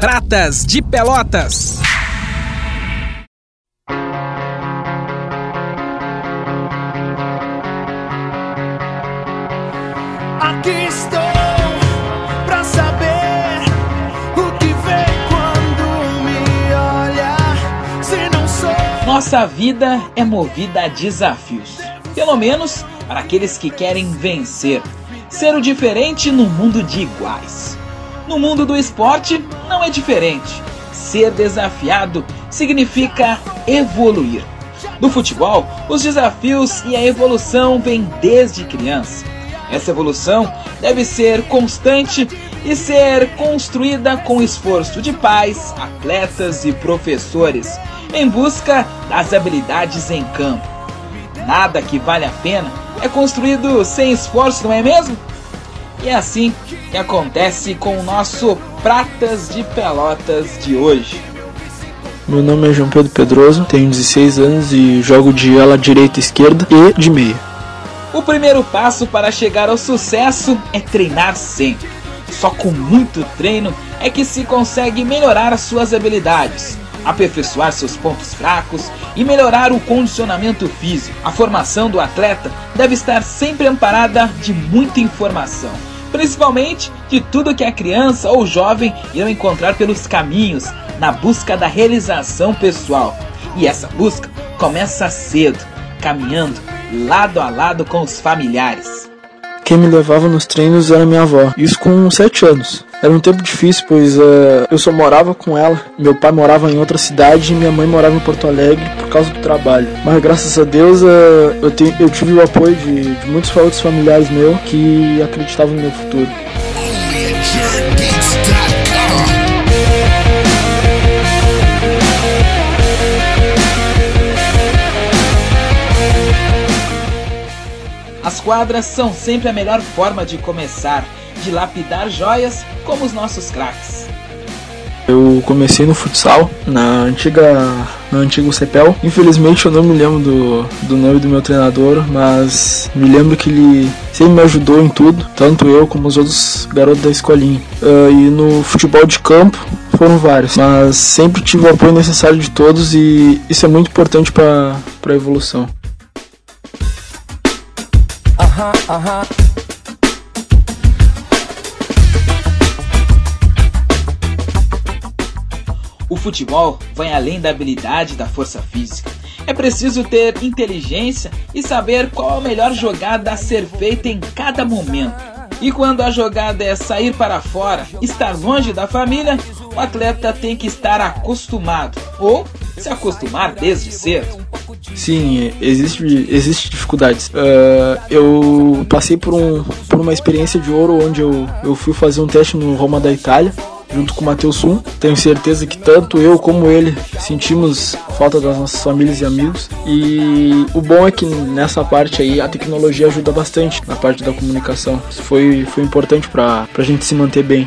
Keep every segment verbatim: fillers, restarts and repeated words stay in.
Pratas de Pelotas. Aqui estou pra saber o que vê quando me olha. Se não sou. Nossa vida é movida a desafios, pelo menos para aqueles que querem vencer, ser o diferente no mundo de iguais. No mundo do esporte não é diferente. Ser desafiado significa evoluir. No futebol, os desafios e a evolução vêm desde criança. Essa evolução deve ser constante e ser construída com esforço de pais, atletas e professores em busca das habilidades em campo. Nada que vale a pena é construído sem esforço, não é mesmo? E é assim que acontece com o nosso Pratas de Pelotas de hoje. Meu nome é João Pedro Pedroso, tenho dezesseis anos e jogo de ala direita, esquerda e de meia. O primeiro passo para chegar ao sucesso é treinar sempre. Só com muito treino é que se consegue melhorar as suas habilidades, aperfeiçoar seus pontos fracos e melhorar o condicionamento físico. A formação do atleta deve estar sempre amparada de muita informação, principalmente de tudo que a criança ou jovem irão encontrar pelos caminhos na busca da realização pessoal. E essa busca começa cedo, caminhando lado a lado com os familiares. Quem me levava nos treinos era minha avó, isso com sete anos. Era um tempo difícil, pois uh, eu só morava com ela. Meu pai morava em outra cidade e minha mãe morava em Porto Alegre por causa do trabalho. Mas graças a Deus uh, eu, te, eu tive o apoio de, de muitos outros familiares meus que acreditavam no meu futuro. As quadras são sempre a melhor forma de começar, de lapidar joias como os nossos craques. Eu comecei no futsal, na antiga, no antigo Cepel. Infelizmente eu não me lembro do, do nome do meu treinador, mas me lembro que ele sempre me ajudou em tudo, tanto eu como os outros garotos da escolinha. Uh, e no futebol de campo foram vários, mas sempre tive o apoio necessário de todos e isso é muito importante para a evolução. Aham, aham. O futebol vai além da habilidade e da força física. É preciso ter inteligência e saber qual a melhor jogada a ser feita em cada momento. E quando a jogada é sair para fora, estar longe da família, o atleta tem que estar acostumado ou se acostumar desde cedo. Sim, existe, existe dificuldades. Uh, eu passei por, um, por uma experiência de ouro onde eu, eu fui fazer um teste no Roma da Itália, junto com o Matheus Sum. Tenho certeza que tanto eu como ele sentimos falta das nossas famílias e amigos. E o bom é que nessa parte aí a tecnologia ajuda bastante na parte da comunicação. Isso foi, foi importante para a gente se manter bem.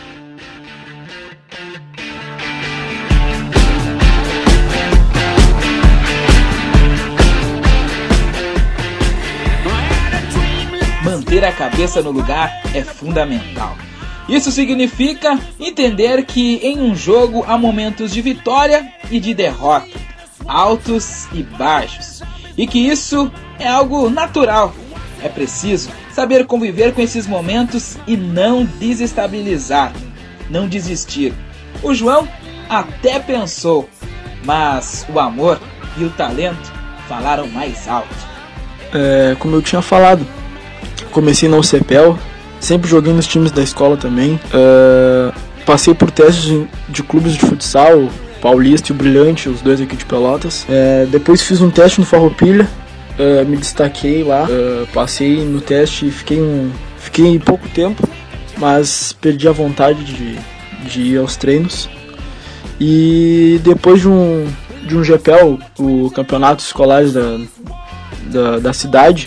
Manter a cabeça no lugar é fundamental. Isso significa entender que em um jogo há momentos de vitória e de derrota, altos e baixos, e que isso é algo natural. É preciso saber conviver com esses momentos e não desestabilizar, não desistir. O João até pensou, mas o amor e o talento falaram mais alto. É, como eu tinha falado, comecei na U C P E L, sempre joguei nos times da escola também. Uh, passei por testes de, de clubes de futsal, Paulista e o Brilhante, os dois aqui de Pelotas. Uh, depois fiz um teste no Farroupilha, uh, me destaquei lá, uh, passei no teste e fiquei, um, fiquei pouco tempo, mas perdi a vontade de, de ir aos treinos. E depois de um, de um G P E L, o campeonato escolar da, da, da cidade,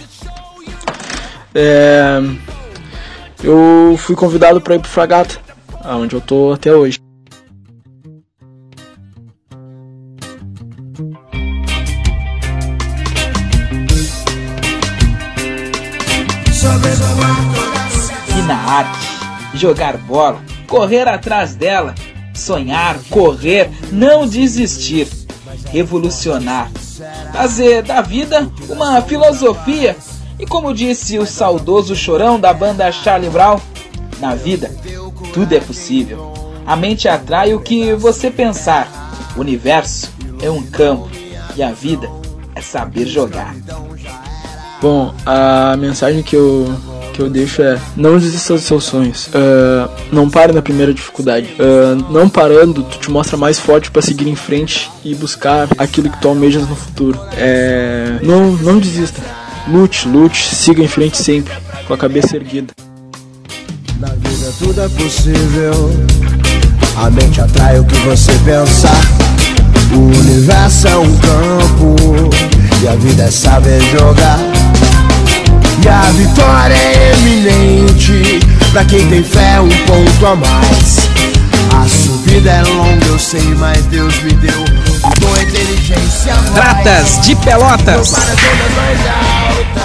É, eu fui convidado para ir pro Fragata, onde eu tô até hoje. E na arte, jogar bola, correr atrás dela, sonhar, correr, não desistir, revolucionar, fazer da vida uma filosofia. E como disse o saudoso Chorão da banda Charlie Brown, na vida tudo é possível. A mente atrai o que você pensar. O universo é um campo e a vida é saber jogar. Bom, a mensagem que eu, que eu deixo é: não desista dos seus sonhos, uh, não pare na primeira dificuldade. Uh, não parando, tu te mostra mais forte para seguir em frente e buscar aquilo que tu almejas no futuro. É, não, não desista, lute, lute, siga em frente sempre, com a cabeça erguida. Na vida tudo é possível, a mente atrai o que você pensa. O universo é um campo e a vida é saber jogar. E a vitória é eminente pra quem tem fé, um ponto a mais. A subida é longa, eu sei, mas Deus me deu uma inteligência a mais. Pratas de Pelotas.